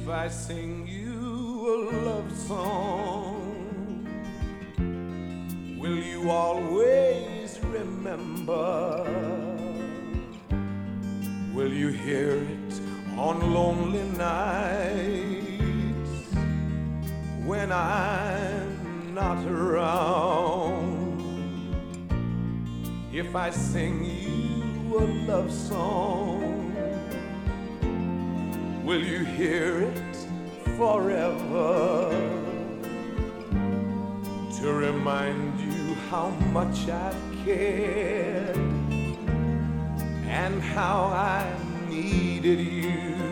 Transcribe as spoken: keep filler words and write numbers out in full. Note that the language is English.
I sing you a love song, will you always remember? Will you hear it on lonely nights when I'm not around? If I sing you a love song, will you hear it forever to rmind you how much I've cared and how I needed you?